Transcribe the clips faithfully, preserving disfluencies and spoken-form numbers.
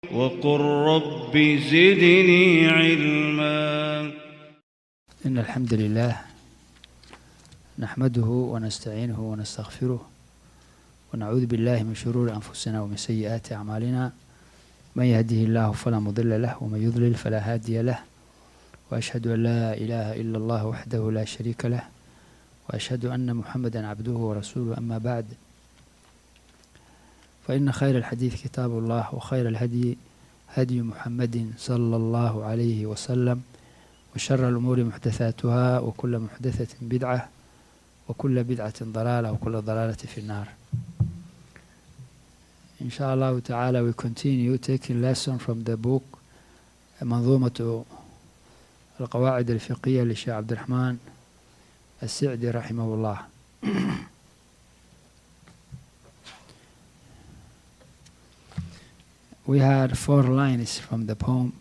وقل رب زدني علما. إن الحمد لله نحمده ونستعينه ونستغفره ونعوذ بالله من شرور أنفسنا ومن سيئات أعمالنا، من يهده الله فلا مضل له ومن يضلل فلا هادي له، وأشهد أن لا إله إلا الله وحده لا شريك له، وأشهد أن محمدا عبده ورسوله. أما بعد، فإن خير الحديث كتاب الله، وخير الهدي هدي محمد صلى الله عليه وسلم، وشر الأمور محدثاتها، وكل محدثة بدعة، وكل بدعة ضلالة، وكل ضلالة في النار. Inshallah ta'ala, we continue taking lesson from the book منظومة القواعد الفقهية للشيخ عبد الرحمن السعدي رحمه الله. We had four lines from the poem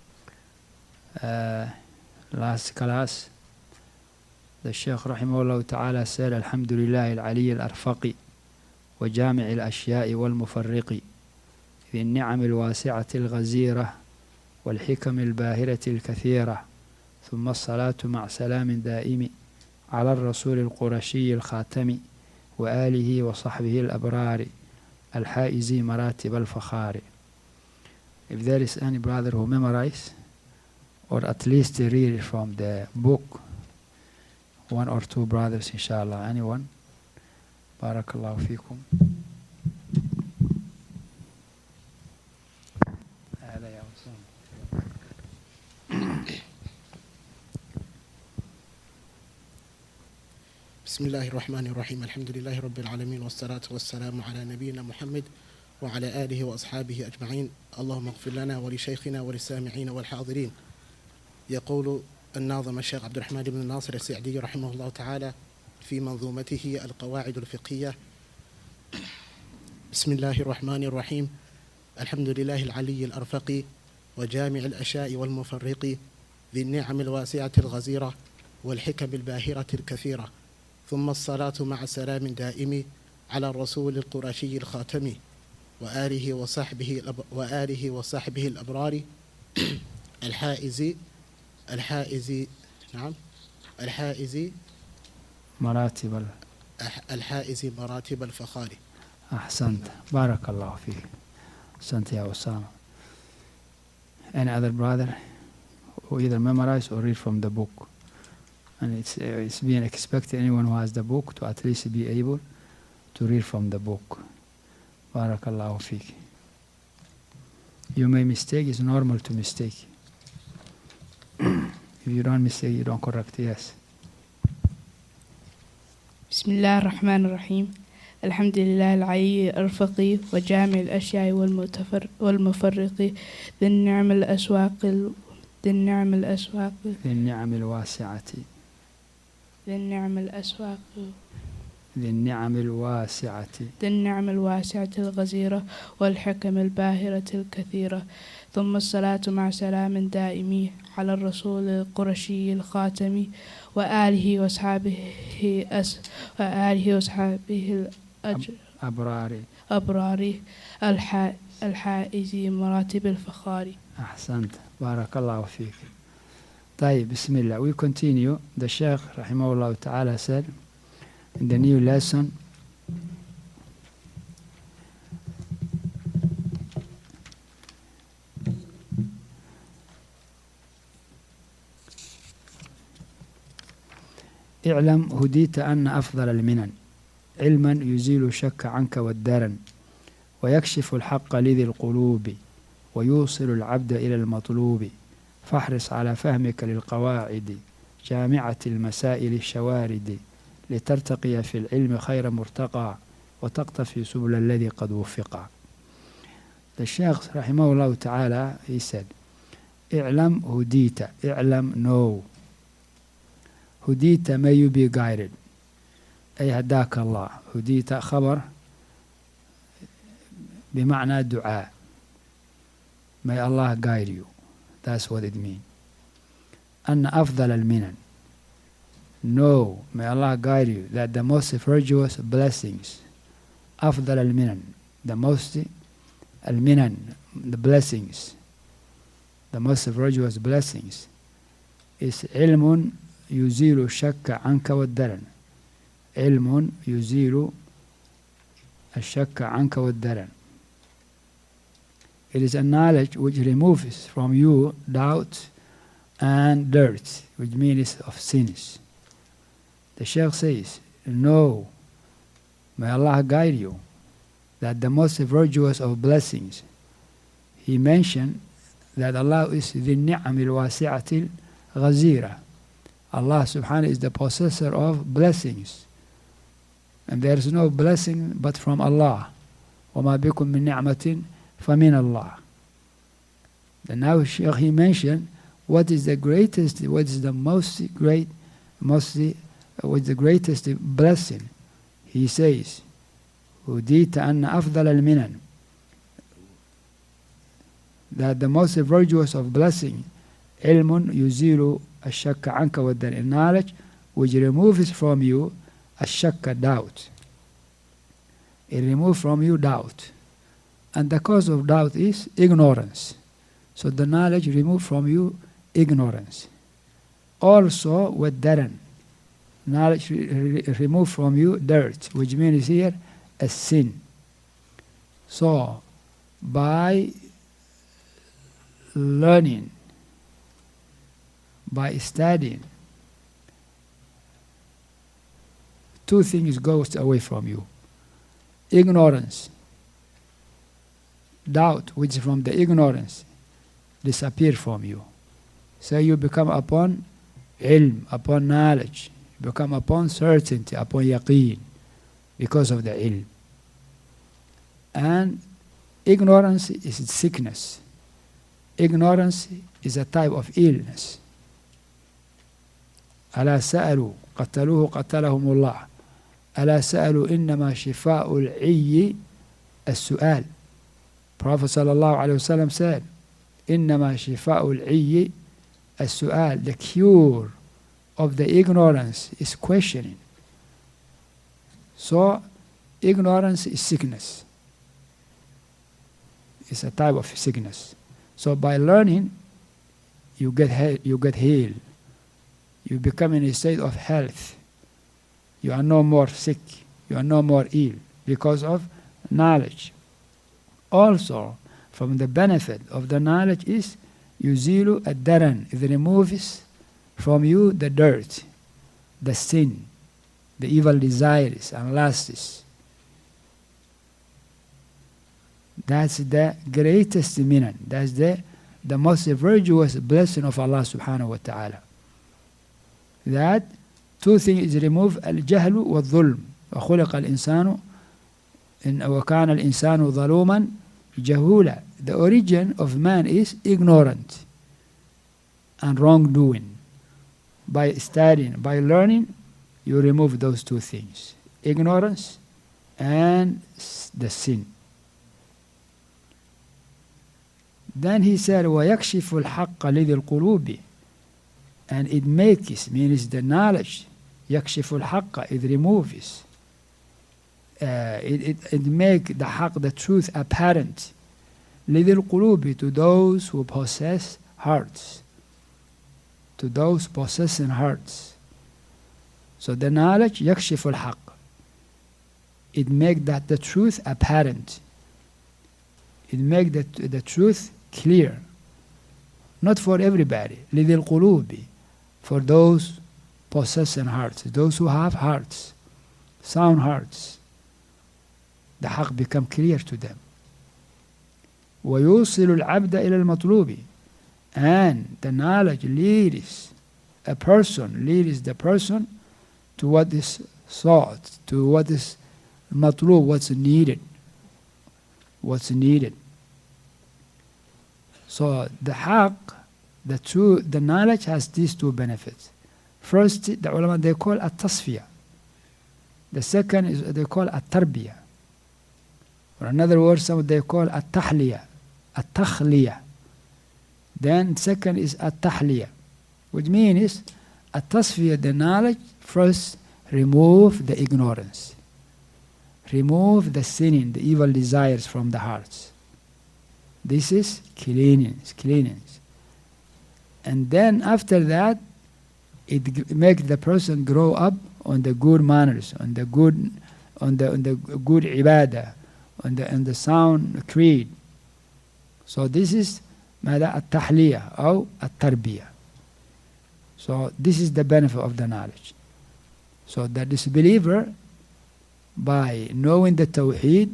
uh, last class. The Shaykh rahimahullah ta'ala said, Alhamdulillah al-Ali al-Arfaqi wa jami' al-ashya'i wal-mufarriqi ذي النعم الواسعة الغزيرة والحكم الباهرة الكثيرة ثم الصلاة مع سلام دائم على الرسول القرشي الخاتم وآله وصحبه الأبرار الحائز مراتب الفخار. If there is any brother who memorize or at least read from the book, one or two brothers inshallah, anyone? Barakallahu feekum. بسم الله الرحمن الرحيم. الحمد لله رب العالمين، والصلاة والسلام على نبينا محمد وعلى آله وأصحابه أجمعين. اللهم اغفر لنا ولشيخنا وللسامعين والحاضرين. يقول الناظم الشيخ عبد الرحمن بن ناصر السعدي رحمه الله تعالى في منظومته القواعد الفقهية: بسم الله الرحمن الرحيم. الحمد لله العلي الأرفق وجامع الأشياء والمفرق ذي النعم الواسعة الغزيرة والحكم الباهرة الكثيرة، ثم الصلاة مع سلام دائم على الرسول القرشي الخاتم وآله وصحبه وآله وصحبه الأبرار الحائز الحائز نعم الحائز مراتب الحائز مراتب الفخار. أحسنت، بارك الله فيك. أحسنت يا أسامة. Any other brother who either memorize or read from the book? And it's, uh, it's being expected anyone who has the book to at least be able to read from the book. Barakallahu fiqh. You may mistake, it's normal to mistake. If you don't mistake, you don't correct. Yes. بسم الله الرحمن الرحيم. الحمد لله العلي الأرفقي وجامع الأشياء والمتفر والمفرق ذي النعم الأسواق ذي النعم الأسواق ذي النعم الواسعة ذي النعم الأسواق ذي النعم الواسعة ذي النعم الواسعة الغزيرة والحكم الباهرة الكثيرة، ثم الصلاة مع سلام دائم على الرسول القرشي الخاتم وآله وأصحابه أس وآله وأصحابه الأبرار أبرار الح الحائز مراتب الفخار. أحسنت، بارك الله فيك. طيب، بسم الله. We continue. The Shaykh rahimahullah ta'ala said in the new lesson, اعلم هديت أن أفضل المنن علما يزيل الشك عنك والدرن ويكشف الحق لذي القلوب ويوصل العبد إلى المطلوب، فاحرص على فهمك للقواعد جامعة المسائل الشوارد لترتقي في العلم خير مرتقى وتقتفي سبل الذي قد وفق. The Shaykh rahimahullah ta'ala, he said, اعلم هديت, اعلم know, هديت may you be guided, أي هداك الله. هديت خبر بمعنى دعاء. May Allah guide you. That's what it means. أن أفضل المنن. No, may Allah guide you that the most virtuous blessings, أفضل المنن, the most المنن, the blessings, the most virtuous blessings, is علم يزيل الشك عنك والدرن. علم يزيل الشك عنك والدرن. It is a knowledge which removes from you doubt and dirt, which means of sins. The Shaykh says, no, may Allah guide you, that the most virtuous of blessings, he mentioned that Allah is the ni'am al-wasi'atil ghazira. Allah subhanahu is the possessor of blessings. And there is no blessing but from Allah. وَمَا بِكُم مِّن نِعْمَةٍ فَمِنَ اللَّهِ. Then now Shaykh, he mentioned what is the greatest, what is the most great, mostly, what is the greatest blessing. He says, هُدِيتَ أَنَّ أَفْضَلَ الْمِنَنِ, that the most virtuous of blessing, علم يزيل الشك عنك والدرن, knowledge which removes from you الشك, doubt. It removes from you doubt. And the cause of doubt is ignorance. So the knowledge removes from you ignorance. Also with daran, knowledge re re remove from you dirt, which means here a sin. So by learning, by studying, two things goes away from you. Ignorance, doubt, which is from the ignorance, disappear from you. So you become upon ilm, upon knowledge, you become upon certainty, upon yaqeen, because of the ilm. And ignorance is sickness. Ignorance is a type of illness. ألا سألوا قتلوه قتلهم الله ألا سألوا إنما شفاء العي السؤال. Prophet sallallahu alayhi wa sallam said, إنما شفاء العي السؤال. The cure of the ignorance is questioning. So ignorance is sickness. It's a type of sickness. So by learning, you get he you get healed. You become in a state of health. You are no more sick. You are no more ill because of knowledge. Also, from the benefit of the knowledge is yuzilu ad-daran. It removes from you the dirt, the sin, the evil desires and lusts. That's the greatest minan. That's the, the most virtuous blessing of Allah subhanahu wa ta'ala. That two things is remove al-jahlu wal-dhulm. وَخُلِقَ الْإِنسَانُ وَكَانَ الْإِنسَانُ ظَلُومًا جَهُولًا. The origin of man is ignorant and wrongdoing. By studying, by learning, you remove those two things. Ignorance and the sin. Then he said, وَيَكْشِفُ الْحَقَّ لِذِي الْقُلُوبِ. And it makes, means the knowledge, يَكْشِفُ الْحَقَّ, it removes. Uh, it it, it makes the haqq, the truth, apparent. لِذِي الْقُلُوبِ, to those who possess hearts. To those possessing hearts. So the knowledge, يَكْشِفُ الْحَقَّ. It makes that the truth apparent. It makes the, the truth clear. Not for everybody. لِذِي الْقُلُوبِ, for those possessing hearts, those who have hearts, sound hearts. The haqq become clear to them. وَيُوصِلُ الْعَبْدَ إِلَى الْمَطْلُوبِ. And the knowledge leads a person, leads the person to what is sought, to what is matlub, what's needed. What's needed. So the haqq, the true, the knowledge has these two benefits. First, the ulama, they call at-tasfiyah. The second is they call at-tarbiyah. Or another word, some they call at-tahliyah, at-takhliyah. Then second is at-tahliyah, which means at-tasfiyah, the knowledge, first remove the ignorance. Remove the sinning, the evil desires from the hearts. This is cleanliness, cleanliness. And then after that, it g- makes the person grow up on the good manners, on the good, on the on the good ibadah, on the on the sound creed. So this is ماذا التحلية أو التربية. So this is the benefit of the knowledge. So the disbeliever, by knowing the Tawheed,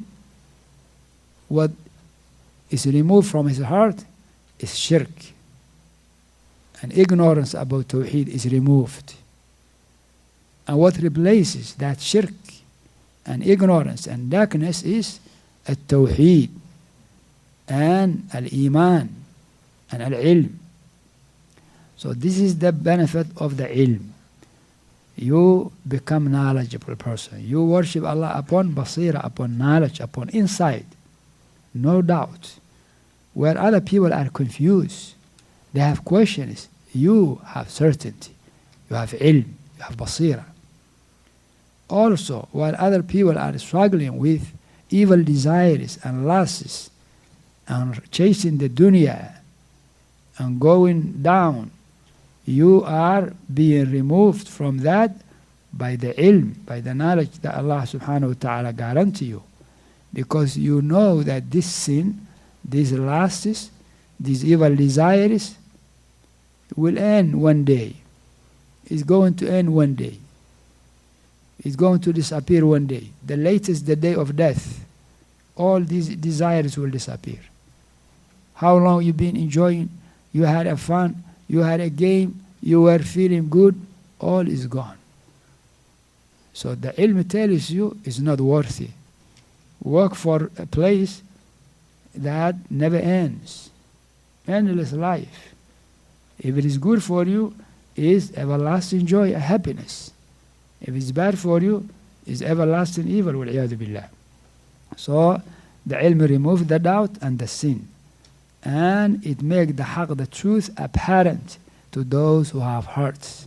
what is removed from his heart is shirk. And ignorance about Tawheed is removed. And what replaces that shirk and ignorance and darkness is al-Tawheed and al-Iman and al-Ilm. So this is the benefit of the ilm. You become knowledgeable person. You worship Allah upon basira, upon knowledge, upon insight. No doubt. Where other people are confused, they have questions. You have certainty. You have ilm. You have basira. Also, while other people are struggling with evil desires and lusts and chasing the dunya and going down, you are being removed from that by the ilm, by the knowledge that Allah subhanahu wa ta'ala guarantee you. Because you know that this sin, these lusts, these evil desires will end one day. It's going to end one day. It's going to disappear one day. The latest, the day of death, all these desires will disappear. How long you been enjoying? You had a fun, you had a game, you were feeling good, all is gone. So the ilm tells you it's not worthy. Work for a place that never ends. Endless life. If it is good for you, is everlasting joy, a happiness. If it's bad for you, is everlasting evil, wal-iyadu billah. So the ilm removes the doubt and the sin. And it makes the haqq, the truth, apparent to those who have hearts.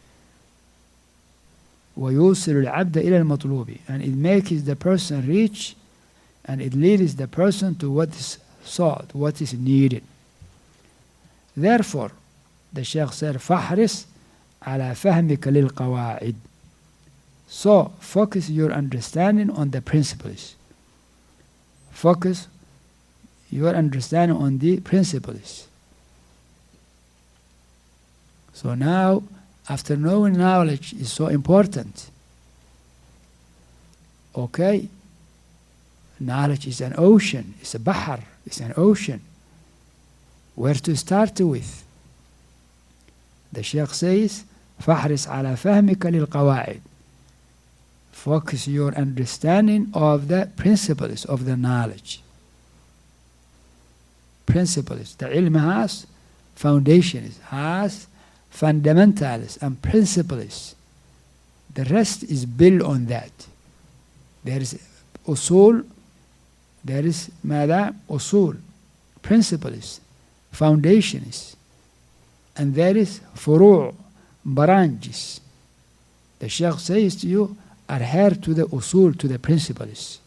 وَيُوصِلُ الْعَبْدَ إِلَى الْمَطْلُوبِ. And it makes the person reach, and it leads the person to what is sought, what is needed. Therefore, the Shaykh said, فَحْرِصْ عَلَى فَهْمِكَ لِلْقَوَاعِدِ. So, focus your understanding on the principles. Focus your understanding on the principles. So now, after knowing knowledge is so important, okay, knowledge is an ocean, it's a bahar, it's an ocean. Where to start with? The Shaykh says, فَحْرِصْ عَلَى فَهْمِكَ لِلْقَوَاعِدِ. Focus your understanding of the principles of the knowledge. Principles. The ilm has foundations, has fundamentals and principles. The rest is built on that. There is usul, there is ماذا? Usul, principles, foundations. And there is furu', branches. The Shaykh says to you, adhere to the usul, to the principles.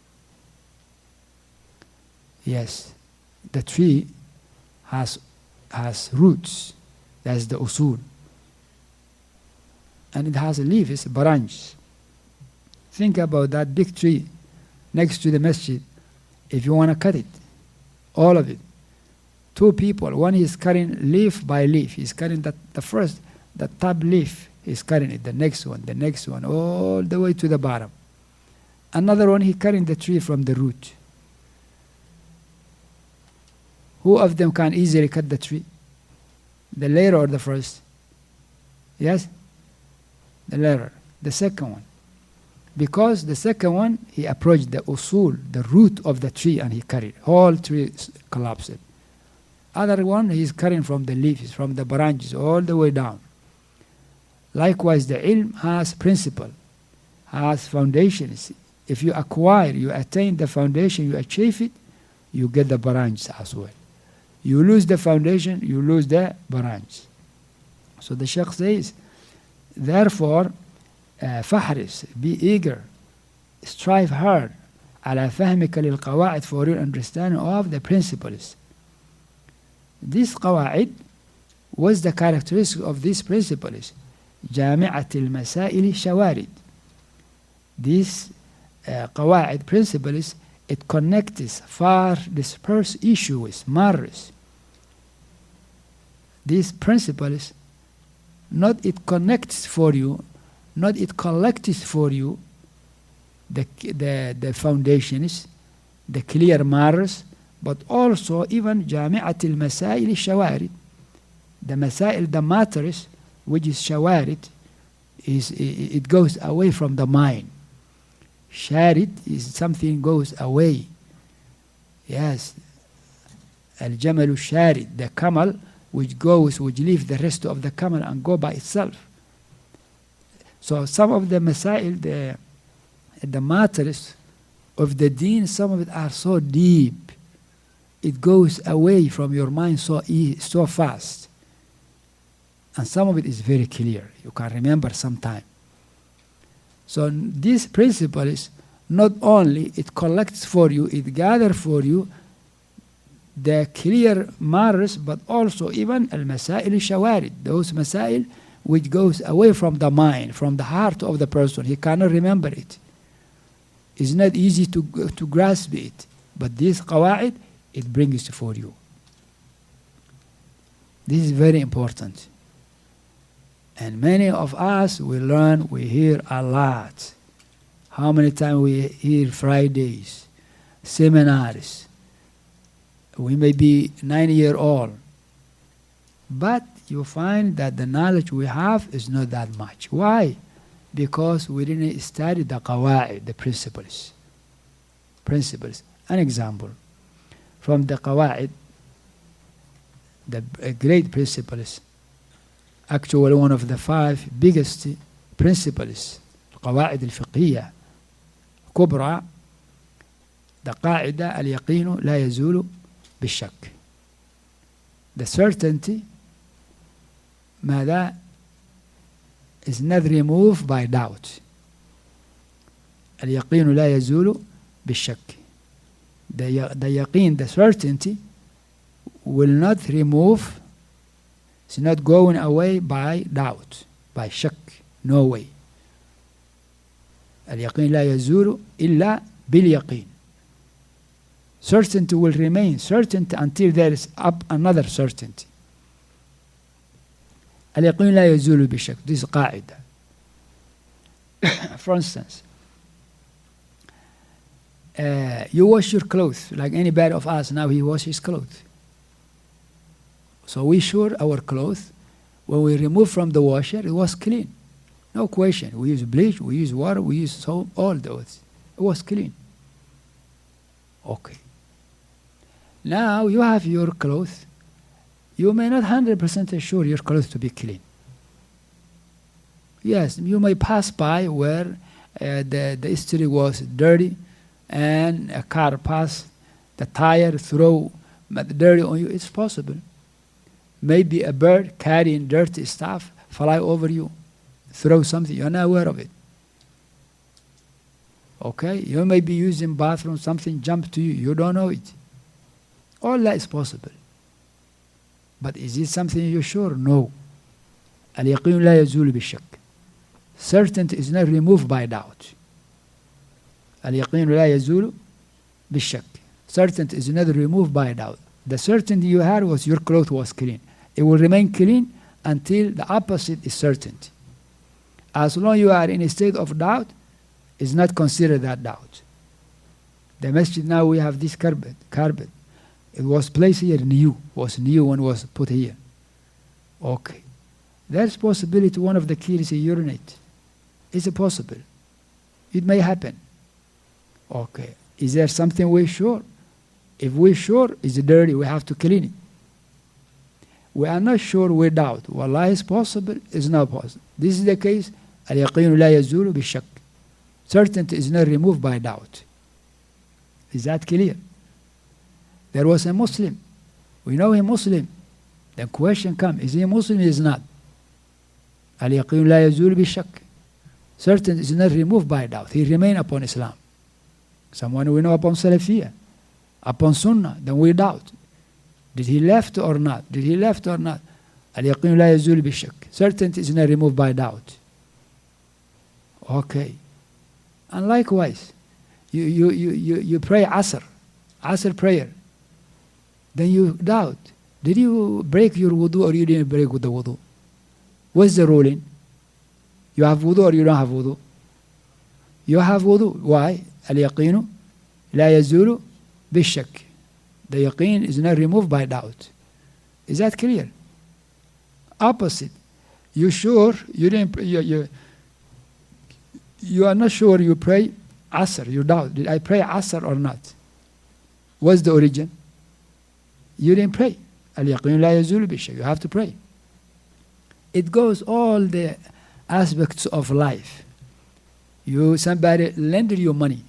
Yes, the tree has has roots. That's the usul. And it has a leaf, it's a branch. Think about that big tree next to the masjid. If you want to cut it, all of it. Two people, one is cutting leaf by leaf. He's cutting that, the first, the top leaf, he's cutting it. The next one, the next one, all the way to the bottom. Another one, he's cutting the tree from the root. Who of them can easily cut the tree? The later or the first? Yes? The later. The second one. Because the second one, he approached the usul, the root of the tree, and he cut it. Whole tree collapsed. Other one, he's cutting from the leaves, from the branches, all the way down. Likewise, the ilm has principle, has foundations. If you acquire, you attain the foundation, you achieve it, you get the branches as well. You lose the foundation, you lose the branch. So the Shaykh says, therefore, uh, fahris, be eager, strive hard, على فهمك للقواعد for your understanding of the principles. This قواعد, what's the characteristic of these principles? جامعة المسائل شوارد. These uh, قواعد principles, it connects far dispersed issues, matters. These principles, not it connects for you, not it collects for you the, the, the foundations, the clear matters, but also even جامعة المسائل الشوارد. The masail, the matters, which is shawarid, is it goes away from the mind. Sharid is something goes away. Yes. Al-Jamal sharid, the camel which goes, which leaves the rest of the camel and go by itself. So some of the masail, the, the matters of the deen, some of it are so deep. It goes away from your mind so e so fast. And some of it is very clear. You can remember sometime. So this principle is not only it collects for you, it gathers for you the clear matters, but also even al-masail shawarid, those masail which goes away from the mind, from the heart of the person. He cannot remember it. It's not easy to, to grasp it. But this qawaid, it brings it for you. This is very important. And many of us, we learn, we hear a lot. How many times we hear Fridays, seminars. We may be nine year old. But you find that the knowledge we have is not that much. Why? Because we didn't study the qawaid, the principles. Principles. An example. From the qawaid, the great principles, actually one of the five biggest principles, القواعد الفقهية كبرى, the قاعدة اليقين لا يزول بالشك. The certainty ماذا is not removed by doubt. اليقين لا يزول بالشك. The, the yaqeen, the certainty, will not remove, it's not going away by doubt, by shak, no way. اليقين لا يزول إلا باليقين. Certainty will remain certainty until there is up another certainty. اليقين لا يزول بالشك. This is قاعدة. For instance, uh, you wash your clothes, like anybody of us now, he washes his clothes. So we sure our clothes, when we remove from the washer, it was clean. No question. We use bleach, we use water, we use soap, all those. It was clean. Okay. Now you have your clothes. You may not one hundred percent assure your clothes to be clean. Yes, you may pass by where uh, the, the history was dirty and a car passed, the tire throw the dirty on you. It's possible. Maybe a bird carrying dirty stuff fly over you, throw something, you're not aware of it. Okay? You may be using bathroom, something jump to you, you don't know it. All that is possible. But is it something you're sure? No. اليقين لا يزول بالشك. Certainty is not removed by doubt. اليقين لا يزول بالشك. Certainty is not removed by doubt. The certainty you had was your cloth was clean. It will remain clean until the opposite is certainty. As long as you are in a state of doubt, it's not considered that doubt. The masjid now we have this carpet. carpet. It was placed here new, was new when it was put here. Okay. There's possibility one of the kids urinate. Is it possible? It may happen. Okay. Is there something we're sure? If we're sure it's dirty, we have to clean it. We are not sure, we doubt. Wallah, is possible, it's not possible. This is the case. اليقين لا يزول بالشك. Certainty is not removed by doubt. Is that clear? There was a Muslim. We know him Muslim. The question comes, is he Muslim or is not? اليقين لا يزول بالشك. Certainty is not removed by doubt. He remained upon Islam. Someone we know upon Salafiyah, upon Sunnah, then we doubt. Did he left or not? Did he left or not? Al-yaqeen la yazul bi-shak. Certainty is not removed by doubt. Okay. And likewise, you, you, you, you, you pray Asr, Asr prayer. Then you doubt. Did you break your wudu or you didn't break with the wudu? What's the ruling? You have wudu or you don't have wudu? You have wudu. Why? Al-yaqeenu la yazulu bi-shak. The yaqeen is not removed by doubt. Is that clear? Opposite. You sure you didn't you, you, you are not sure you pray Asr, you doubt. Did I pray Asr or not? What's the origin? You didn't pray. Al-yaqeen la yazulu bi-shak. You have to pray. It goes all the aspects of life. You somebody lended you money.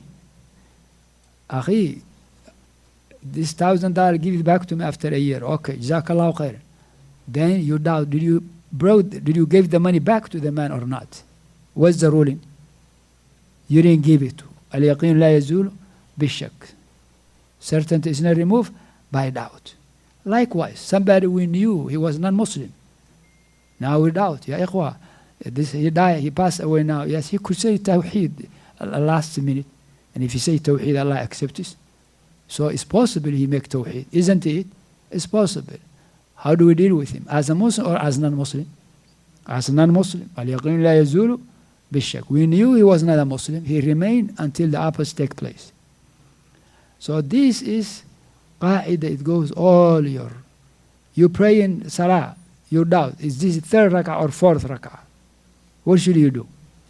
Akhi, this thousand dollar give it back to me after a year. Okay, jazakallahu khair. Then you doubt, did you brought, did you give the money back to the man or not? What's the ruling? You didn't give it to. Al-yaqeen la yazulu bi-shak. Certainty is not removed by doubt. Likewise, somebody we knew, he was non-Muslim. Now we doubt, ya ikhwa, this, he died, he passed away now. Yes, he could say Tawheed at the last minute. And if you say Tawheed, Allah accepts it. So it's possible he make Tawheed, isn't it? It's possible. How do we deal with him? As a Muslim or as non-Muslim? As a non-Muslim. Al-yaqeen la yazulu bi-shak. We knew he was not a Muslim. He remained until the opposite take place. So this is qa'idah. It goes all your... You pray in Salah. You doubt. Is this third rak'ah or fourth rak'ah? What should you do?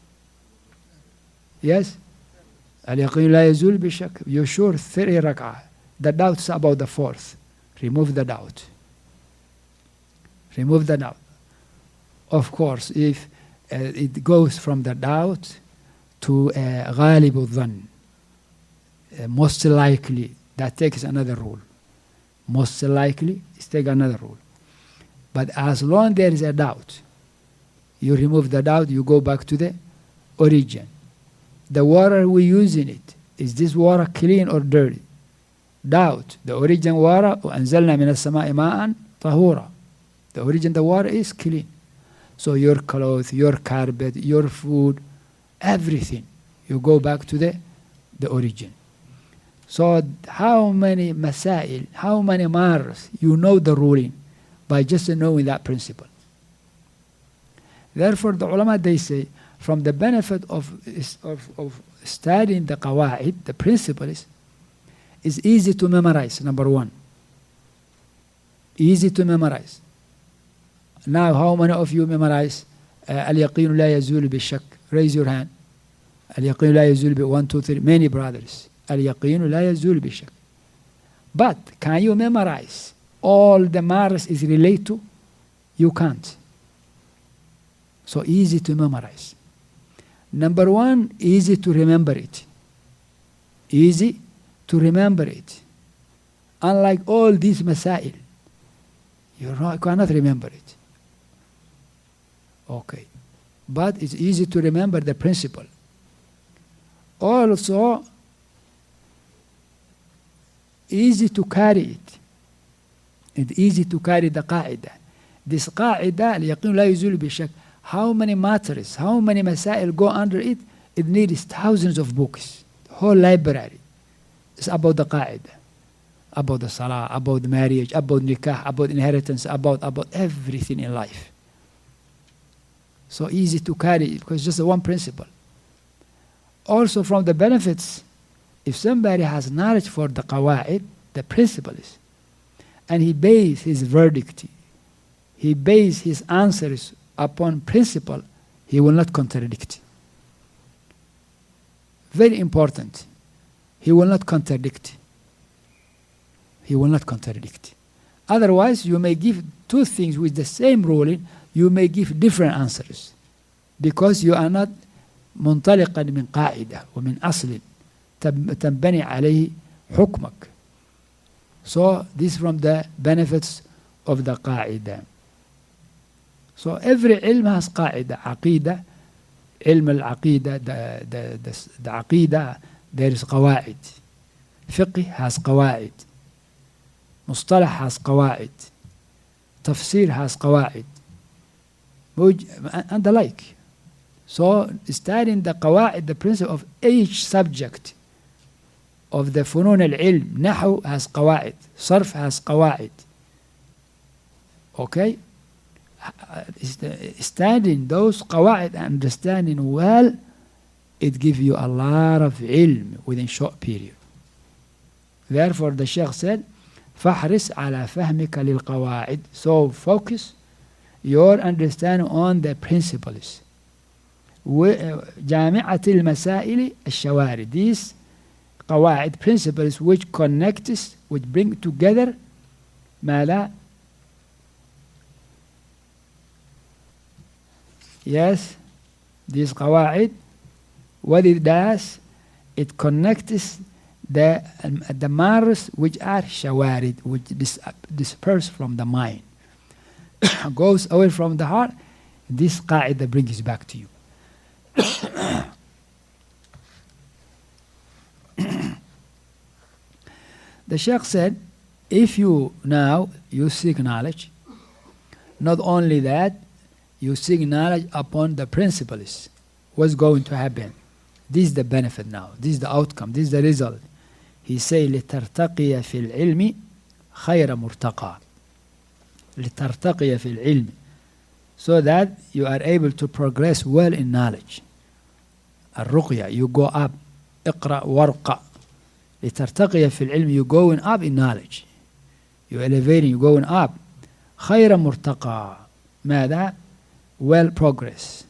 Yes? Al-yaqeen la yazul bi-shak. You're sure three rak'ah. The doubt's about the fourth. Remove the doubt. Remove the doubt. Of course, if uh, it goes from the doubt to uh, ghalib al-dhann, uh, most likely, that takes another rule. Most likely, it takes another rule. But as long there is a doubt, you remove the doubt, you go back to the origin. The water we use in it, is this water clean or dirty? Doubt. The origin water, وَأَنزَلْنَا مِنَ السَّمَاءِ مَاءً طَهُورًا. The origin the water is clean. So your clothes, your carpet, your food, everything, you go back to the, the origin. So how many masail, how many mars, you know the ruling by just knowing that principle. Therefore, the ulama, they say, from the benefit of, of, of studying the qawaid, the principles, is easy to memorize, number one. Easy to memorize. Now, how many of you memorize uh, Al-yaqeen la yazul bi-shak? Raise your hand. Al-yaqeen la yazul bi one, two, three. Many brothers. Al-yaqeen la yazul bi-shak. But can you memorize all the mars is related to? You can't. So easy to memorize. Number one, easy to remember it. Easy to remember it. Unlike all these masail, you cannot remember it. Okay. But it's easy to remember the principle. Also, easy to carry it. It's easy to carry the qa'idah. This qa'idah, al-yaqeen la yazul bi-shak. How many matters, how many masail go under it? It needs thousands of books. Whole library. It's about the qa'idah. About the salah, about marriage, about nikah, about inheritance, about, about everything in life. So easy to carry because it's just one principle. Also from the benefits, if somebody has knowledge for the qawa'id, the principles, and he bases his verdict, he bases his answers upon principle, he will not contradict. Very important. He will not contradict. He will not contradict. Otherwise, you may give two things with the same ruling, you may give different answers because you are not منطلقا من قاعدة ومن أصل تنبني عليه حكمك. So this is from the benefits of the قاعدة. So every ilm has قاعدة, عقيدة, علم العقيدة, the, the, the, the عقيدة, there is قواعد. Fiqh has قواعد. مصطلح has قواعد. Tafsir has قواعد. And the like. So studying the قواعد, the principle of each subject of the فنون العلم. نحو has قواعد. صرف has قواعد. Okay? Studying those قواعد and understanding well, it gives you a lot of ilm within short period. Therefore the Shaykh said, فَحْرِصْ عَلَى فَهْمِكَ لِلْقَوَاعِدِ. So focus your understanding on the principles. جامعة المسائل الشوارد. These قواعد, principles which connect us, which bring together ما لا. Yes, these قواعد, what it does, it connects the um, the matters which are shawarid, which dis disperse from the mind, goes away from the heart. This qaida brings back to you. The Shaykh said, if you now you seek knowledge, not only that, you seek knowledge upon the principles, what's going to happen? This is the benefit now. This is the outcome. This is the result. He say, لِتَرْتَقِيَ فِي الْعِلْمِ خَيْرَ مُرْتَقَى. لِتَرْتَقِيَ فِي الْعِلْمِ. So that you are able to progress well in knowledge. الرقية, you go up. اقرأ وارقى. لِتَرْتَقِيَ فِي الْعِلْمِ, you going up in knowledge. You elevating, you going up. خَيْرَ مُرْتَقَى. ماذا? Well progress.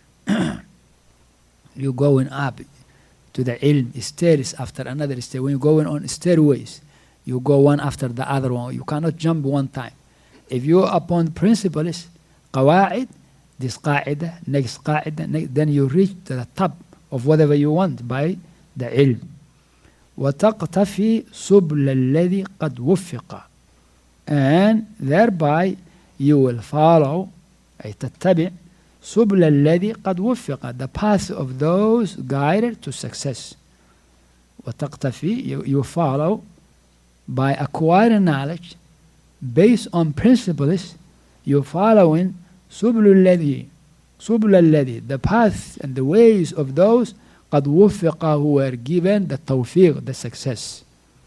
You going up to the ilm, stairs after another stair. When you're going on stairways, you go one after the other one. You cannot jump one time. If you're upon principles, قواعد, this قاعدة, next قاعدة, next, then you reach to the top of whatever you want by the ilm. وتقتفي سبل الذي قد وفق. And thereby you will follow, أي تتبع سبل الذي قد وفق, the path of those guided to success. وتقتفي, you, you follow by acquiring knowledge based on principles. You following سبل الذي سبل الذي, the path and the ways of those قد وفق, who were given the tawfiq, the success.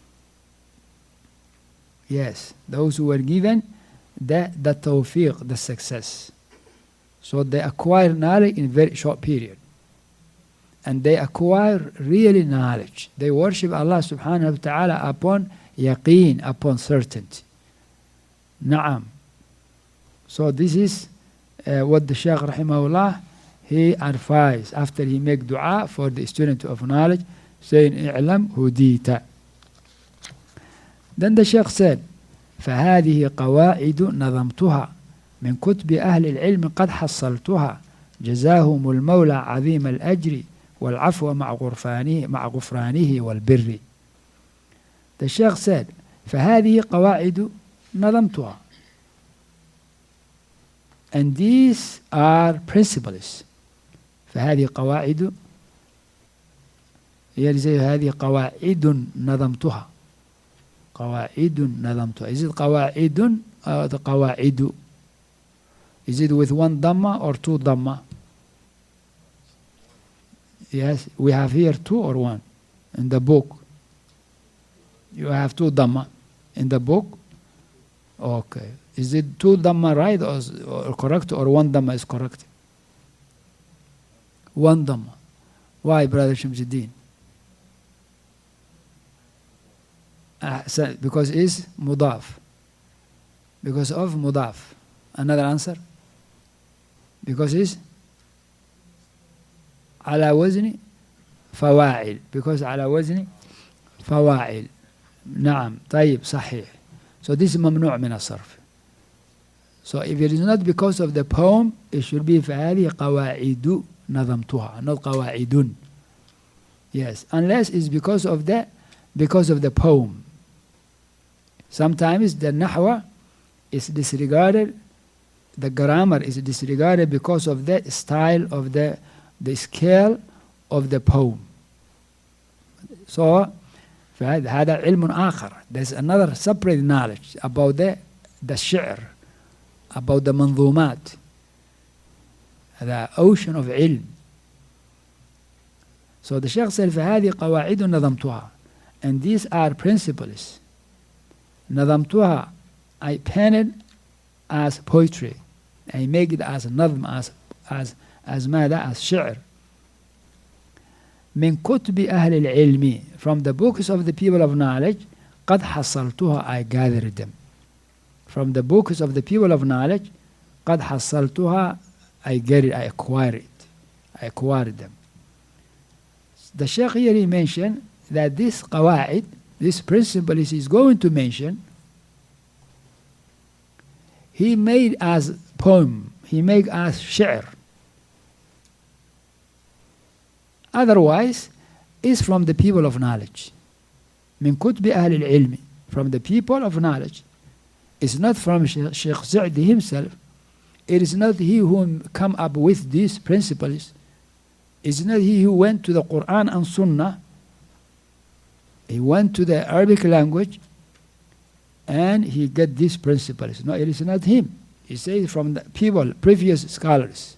Yes, those who were given the, the tawfiq, the success. So they acquire knowledge in a very short period. And they acquire really knowledge. They worship Allah subhanahu wa ta'ala upon yaqeen, upon certainty. Na'am. So this is uh, what the Shaykh rahimahullah, he advised after he make dua for the student of knowledge, saying, i'lam hudita. Then the Shaykh said, فهذه قواعد نظمتها من كتب أهل العلم قد حصلتها جزاهم المولى عظيم الأجر والعفو مع غفرانه مع غفرانه والبر. The Shaykh said, فهذه قواعد نظمتها. And these are principles. فهذه قواعد, يرزي هذه قواعد نظمتها. قواعد نظمتها. Is it قواعد or the قواعد? Is it with one dhamma or two dhamma? Yes, we have here two or one in the book. You have two dhamma in the book. Okay. Is it two dhamma right or, or correct, or one dhamma is correct? One dhamma. Why, Brother Shamsuddin? Uh, so because it's mudaf. Because of mudaf. Another answer? Because it's على وزن فواعل. Because على وزن فواعل. نعم. طيب صحيح. So this is ممنوع من الصرف. So if it is not because of the poem, it should be فهذه قواعد نظمتها, not قواعد. Yes, unless it's because of the because of the poem. Sometimes the nahwa is disregarded, the grammar is disregarded because of the style of the the scale of the poem. So فهذا علم آخر. There's another separate knowledge about the the شعر, about the منظومات, the ocean of علم. So the Shaykh said فهذه قواعد نظمتها, and these are principles. نظمتها, I pen it as poetry. I make it as نظم, as as as ماذا, as شعر. من كتب أهل العلم, from the books of the people of knowledge. قد حصلتها, I gathered them. From the books of the people of knowledge. قد حصلتها, I get it, I acquired it. I acquired them. The Shaykh here he mentioned that this qawaid, this principle is going to mention, he made as poem, he made as shi'r. Otherwise, is from the people of knowledge. من كتب أهل العلم, from the people of knowledge. It's not from Shaykh Sa'di himself. It is not he who come up with these principles. It's not he who went to the Quran and Sunnah. He went to the Arabic language and he got these principles. No, it is not him. He says from the people, previous scholars.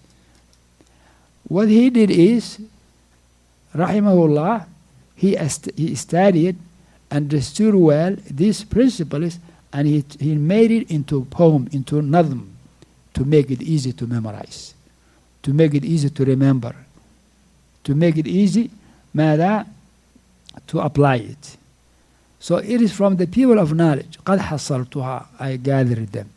What he did is, rahimahullah, he, he studied, understood well these principles, and he, he made it into a poem, into nadhm, to make it easy to memorize, to make it easy to remember, to make it easy, ماذا, to apply it. So it is from the people of knowledge. قد حصلتها, I gathered them.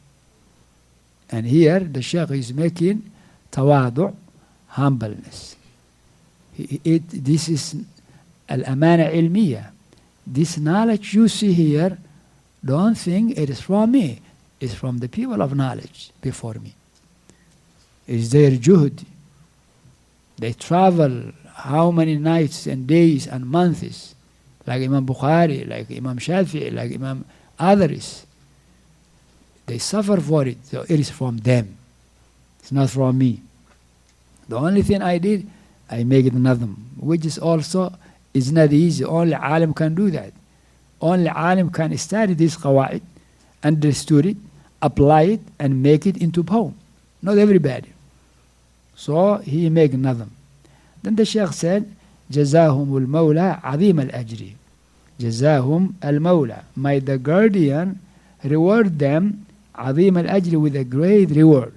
And here the Shaykh is making tawadu, humbleness. It, it, this is al-amana ilmiya. This knowledge you see here, don't think it is from me. It's from the people of knowledge before me. It's their juhd. They travel how many nights and days and months, like Imam Bukhari, like Imam Shafi'i, like Imam others. They suffer for it, so it is from them. It's not from me. The only thing I did, I make it nadhm, which is also is not easy. Only alim can do that. Only alim can study this qawaid, understood it, apply it, and make it into poem. Not everybody. So he make nadhm. Then the Shaykh said, جزاهم المولى عظيم الأجر. جزاهم المولى. May the guardian reward them عظيم الأجر, with a great reward.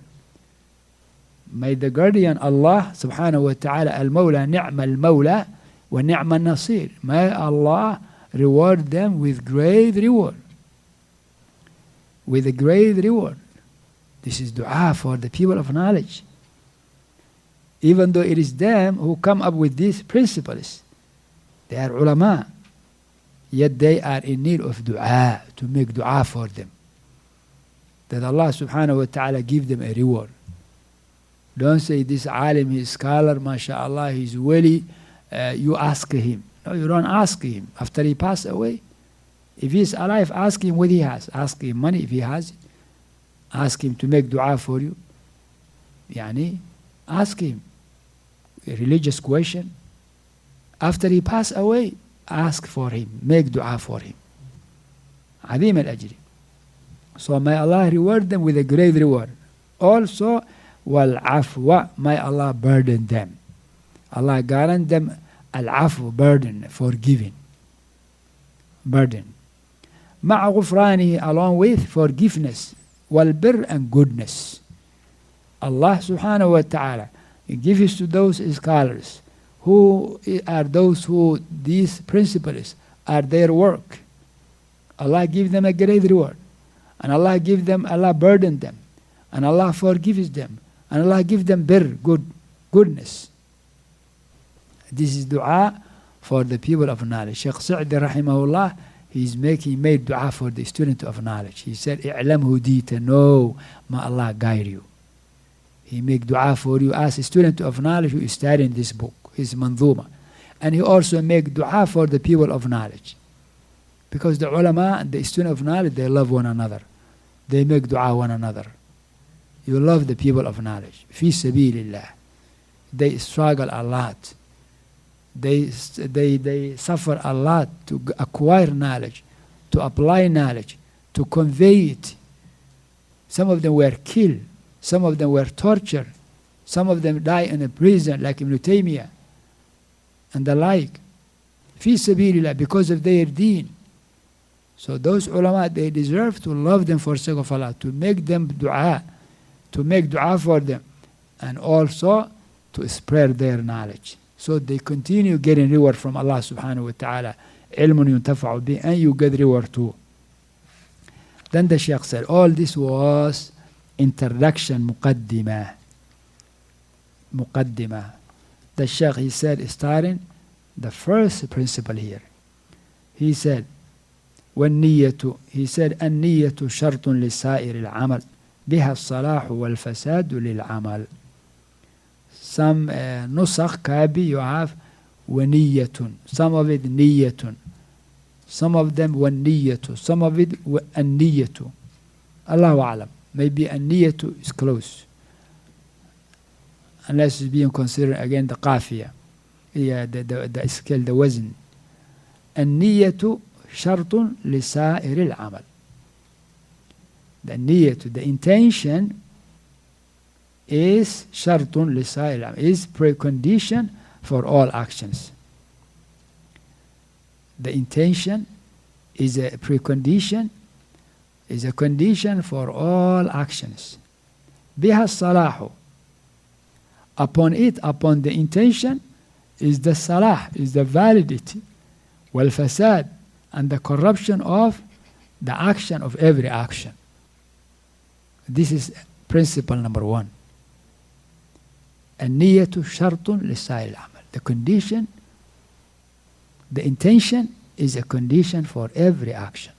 May the guardian Allah subhanahu wa ta'ala al-Mawla ni'ma al-Mawla wa ni'ma al-Nasir. May Allah reward them with great reward. With a great reward. This is dua for the people of knowledge. Even though it is them who come up with these principles. They are ulama. Yet they are in need of dua, to make dua for them. That Allah subhanahu wa ta'ala give them a reward. Don't say this alim, he's scholar, mashallah, he's wali, uh, you ask him. No, you don't ask him. After he passed away, if he's alive, ask him what he has. Ask him money if he has it. Ask him to make dua for you. Yani, ask him a religious question. After he passed away, ask for him, make dua for him. Azim al-ajri. So may Allah reward them with a great reward. Also, wal-afwa, may Allah burden them. Allah grant them al-afwa, burden, forgiving. Burden. مع غفرانه, along with forgiveness. Wal-bir, and goodness. Allah subhanahu wa ta'ala gives to those scholars who are those who these principles are their work. Allah give them a great reward. And Allah give them, Allah burden them. And Allah forgives them. And Allah give them bir, good, goodness. This is dua for the people of knowledge. Shaykh Sa'di rahimahullah, he's making, he made dua for the student of knowledge. He said, i'lam hudita, no, may Allah guide you. He make dua for you as a student of knowledge who is studying this book, his manzuma. And he also make dua for the people of knowledge. Because the ulama and the student of knowledge, they love one another. They make dua one another. You love the people of knowledge. Fi sabilillah. They struggle a lot. They, they, they suffer a lot to acquire knowledge, to apply knowledge, to convey it. Some of them were killed. Some of them were tortured. Some of them died in a prison like Ibn Taymiyyah and the like. Fi sabilillah, because of their deen. So those ulama, they deserve to love them for sake of Allah, to make them dua, to make dua for them, and also to spread their knowledge. So they continue getting reward from Allah subhanahu wa ta'ala. Ilmun yuntafa'u bi, and you get reward too. Then the Shaykh said, all this was introduction, muqaddimah. Muqaddimah. The Shaykh, he said, starting the first principle here. He said, والنية, he said, النية شرط لسائر العمل بها الصلاح والفساد للعمل. Some uh, nusakh kabi you have ونية, some of it نية, some of them والنية, some of it النية. Allahu a'lam. Maybe النية is close, unless it's being considered again the qafiyah, yeah, the, the, the scale, the wazn. النية شرط لسائر العمل. The نية, the intention, is شرط لسائر العمل, is precondition for all actions. The intention is a precondition, is a condition for all actions. بها الصلاح. Upon it, upon the intention, is the salah, is the validity, والفساد, and the corruption of the action of every action. This is principle number one. النية شرط لسائر العمل. The condition, the intention is a condition for every action.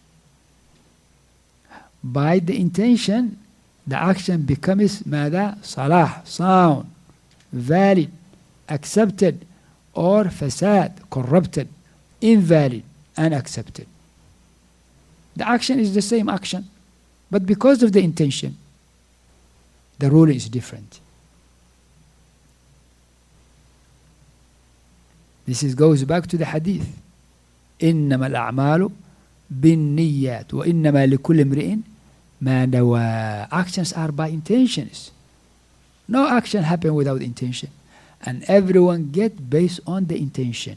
By the intention, the action becomes ماذا؟ صلاح, sound, valid, accepted, or fasad, corrupted, invalid, unaccepted. The action is the same action, but because of the intention, the ruling is different. This is, goes back to the hadith. إنما الأعمال بالنيات وإنما لكل امرئ ما نوى. Actions are by intentions. No action happen without intention, and everyone get based on the intention.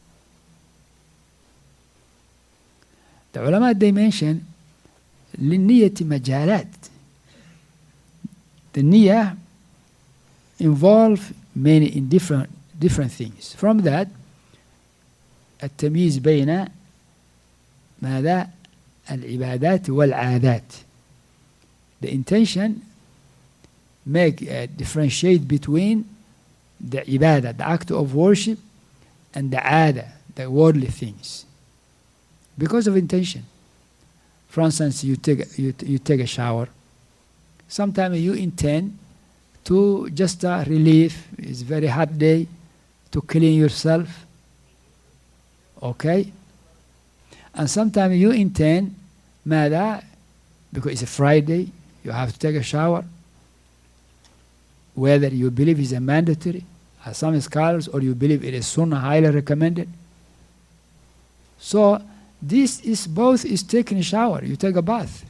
The ulama, they mention للنية مجالات. The niyyah involve many in different different things. From that, التمييز بين ماذا؟ العبادات والعادات. The intention make uh, differentiate between the ibadah, the act of worship, and the aada, the worldly things, because of intention. For instance, you take you, you take a shower. Sometimes you intend to just uh, relieve. It's a very hot day, to clean yourself. Okay? And sometimes you intend ماذا? Because it's a Friday, you have to take a shower. Whether you believe it's a mandatory, as some scholars, or you believe it is sunnah, highly recommended. So this is both is taking a shower, you take a bath.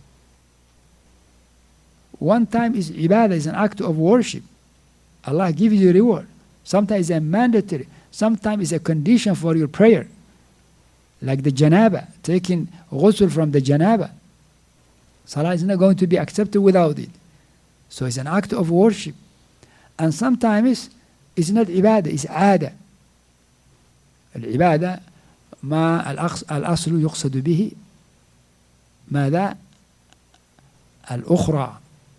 One time is ibadah, is an act of worship. Allah gives you reward. Sometimes it's a mandatory, sometimes it's a condition for your prayer. Like the janaba, taking ghusl from the janaba. Salah is not going to be accepted without it. So it's an act of worship. And sometimes it's not ibadah, it's aada. العبادة ما الأصل يقصد به ماذا؟ الأخرى.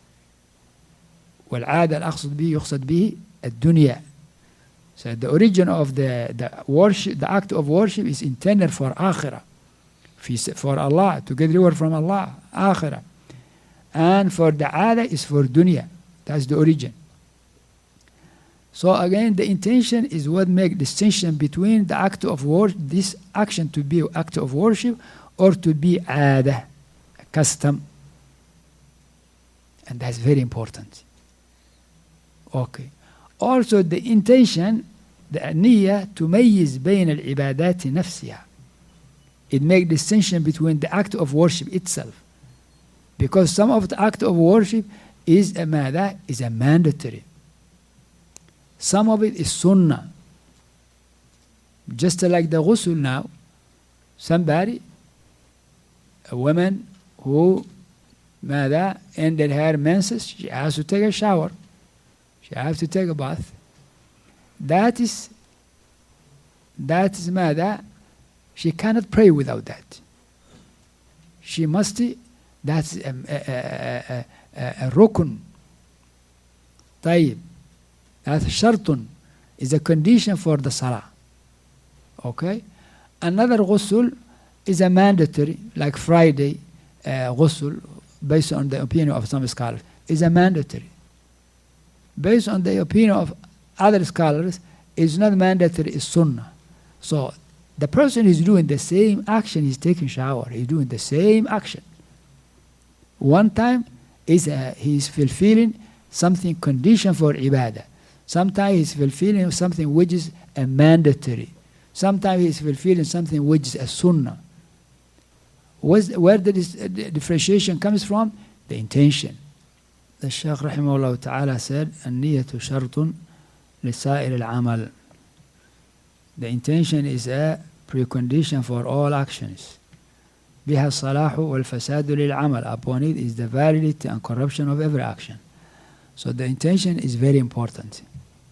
والعادة الأقصد به يقصد به الدنيا. So the origin of the, the worship, the act of worship is intended for akhirah, for Allah, to get reward from Allah, akhirah. And for the aada is for dunya. That's the origin. So again, the intention is what makes distinction between the act of worship, this action to be act of worship, or to be aada, custom. And that's very important. Okay. Also, the intention the النية تميز بين العبادات نفسها. It makes distinction between the act of worship itself. Because some of the act of worship is a ماذا? Is a mandatory. Some of it is sunnah. Just like the ghusl now. Somebody, a woman who ماذا? Ended her menses, she has to take a shower. She has to take a bath. That is, that is ماذا? She cannot pray without that. She must, that's a, a, a, a, a rukun. طيب. That's shartun, is a condition for the salah. Okay? Another ghusl is a mandatory, like Friday uh, ghusl, based on the opinion of some scholars, is a mandatory. Based on the opinion of other scholars, it's not mandatory, it's sunnah. So the person is doing the same action, he's taking shower, he's doing the same action. One time is uh, he's fulfilling something condition for ibadah. Sometimes he's fulfilling something which is a mandatory. Sometimes he's fulfilling something which is a sunnah. Where's, where the, dis, uh, the differentiation comes from? The intention. The Shaykh rahimahullah ta'ala said, النية شرط لسائر العمل. The intention is a precondition for all actions. بها الصلاح والفساد للعمل. Upon it is the validity and corruption of every action. So the intention is very important.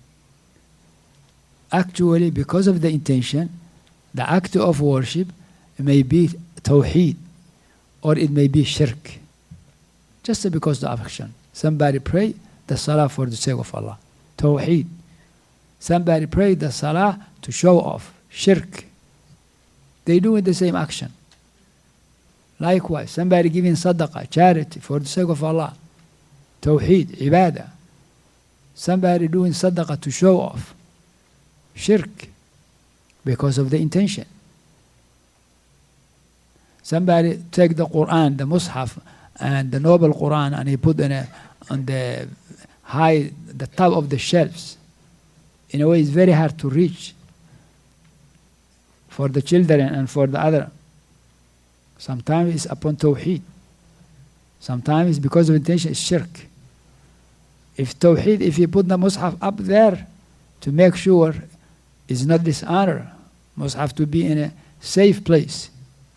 Actually, because of the intention, the act of worship may be tawheed or it may be shirk. Just because of the action. Somebody pray the salah for the sake of Allah. Tawheed. Somebody pray the salah to show off. Shirk. They do the same action. Likewise, somebody giving sadaqah, charity for the sake of Allah. Tawheed, ibadah. Somebody doing sadaqah to show off. Shirk. Because of the intention. Somebody take the Quran, the Mus'haf, and the noble Quran, and he put in a, on the high, the top of the shelves. In a way, it's very hard to reach for the children and for the other. Sometimes it's upon tawheed. Sometimes it's because of intention, it's shirk. If tawheed, if you put the Mus'haf up there to make sure it's not dishonor, Mus'haf to be in a safe place.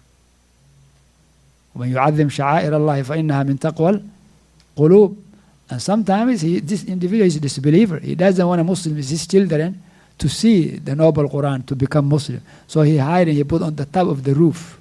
وَمَنْ يُعَظِّمْ شَعَائِرَ اللَّهِ فَإِنَّهَا مِنْ تَقْوَى الْقُلُوبِ. And sometimes he, this individual is a disbeliever. He doesn't want a Muslim, his children, to see the noble Quran, to become Muslim. So he hide and he put on the top of the roof.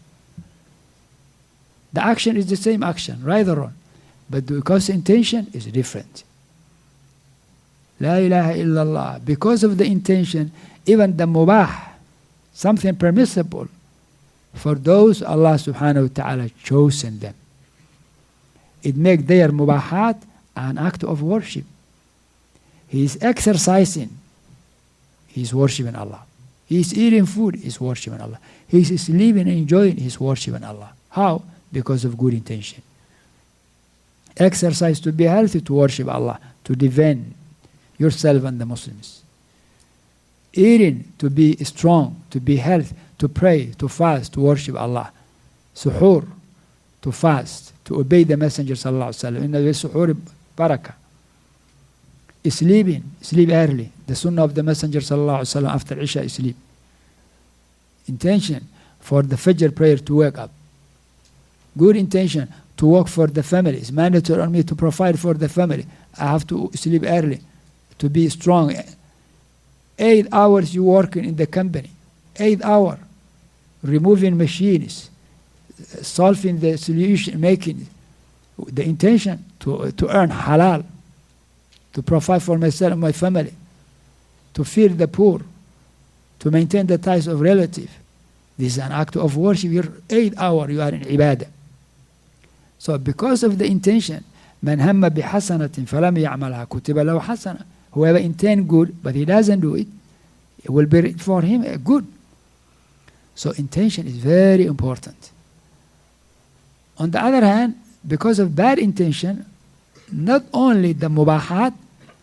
The action is the same action, right or wrong. But because the intention is different. La ilaha illallah. Because of the intention, even the mubah, something permissible, for those Allah subhanahu wa ta'ala chosen them. It makes their mubahat an act of worship. He is exercising, he is worshiping Allah. He is eating food, he is worshiping Allah. He is sleeping and enjoying, he is worshiping Allah. How? Because of good intention. Exercise to be healthy, to worship Allah, to defend yourself and the Muslims. Eating to be strong, to be healthy, to pray, to fast, to worship Allah. Suhoor, to fast, to obey the Messenger sallallahu alaihi wasallam. Inna suhoor barakah. Sleeping, sleep early. The sunnah of the Messenger sallallahu alaihi wasallam after Isha, sleep. Intention for the Fajr prayer to wake up. Good intention to work for the family. It's mandatory on me to provide for the family. I have to sleep early, to be strong. Eight hours you working in the company. Eight hours. Removing machines. Solving the solution, making the intention to, to earn halal. To provide for myself and my family. To feed the poor. To maintain the ties of relative. This is an act of worship. You're eight hours you are in ibadah. So because of the intention, من هم بحسنة فلم يعملها كتب له حسنة. Whoever intend good, but he doesn't do it, it will be for him a good. So intention is very important. On the other hand, because of bad intention, not only the mubahat,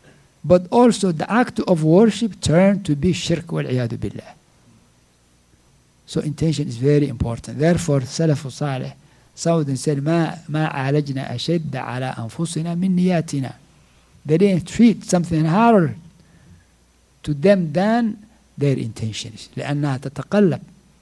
but also the act of worship turned to be shirk wal-'iyadu billah. So intention is very important. Therefore, Salaf Salih, some of them said, ما ما عالجنا أشد على أنفسنا من نياتنا. They didn't treat something harder to them than their intentions. لأنها تتقلب.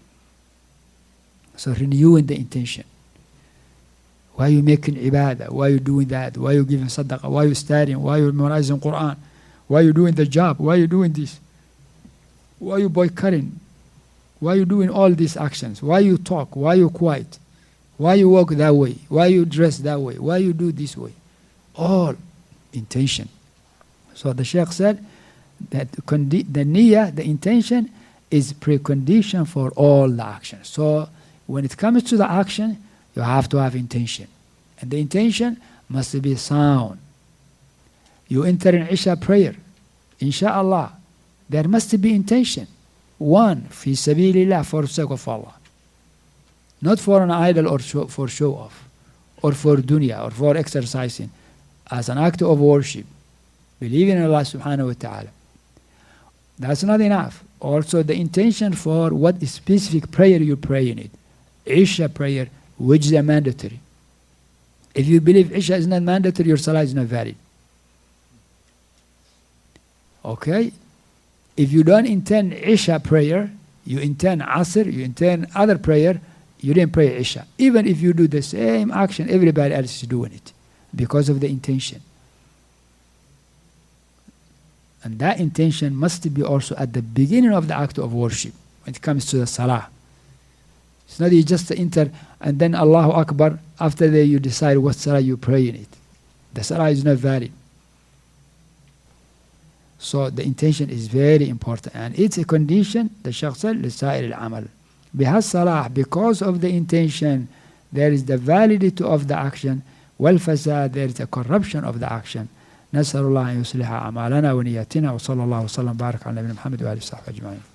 So renewing the intention. Why you making ibadah? Why you doing that? Why you giving sadaqah? Why you studying? Why you memorizing Quran? Why you doing the job? Why you doing this? Why you boycotting? Why you doing all these actions? Why you talk? Why you quiet? Why you walk that way? Why you dress that way? Why you do this way? All intention. So the Shaykh said that the niyyah, the intention, is precondition for all the actions. So when it comes to the action, you have to have intention. And the intention must be sound. You enter in Isha prayer, inshaAllah, there must be intention. One, fi sabilillah, for the sake of Allah. Not for an idol or show, for show off, or for dunya, or for exercising. As an act of worship, believing in Allah subhanahu wa ta'ala. That's not enough. Also the intention for what specific prayer you pray in it. Isha prayer, which is a mandatory. If you believe Isha is not mandatory, your salah is not valid. Okay? If you don't intend Isha prayer, you intend Asr, you intend other prayer, you didn't pray Isha. Even if you do the same action, everybody else is doing it because of the intention. And that intention must be also at the beginning of the act of worship when it comes to the salah. It's not you just enter and then Allahu Akbar, after that you decide what salah you pray in it. The salah is not valid. So the intention is very important, and it's a condition, the Shaykh said, لِسَائِرِ الْعَمَلِ. Because salah, because of the intention, there is the validity of the action, والفساد, there is a corruption of the action. نسأل الله أن يصلح أعمالنا ونياتنا وصلى الله وسلم بارك على نبينا محمد وآله وصحبه أجمعين.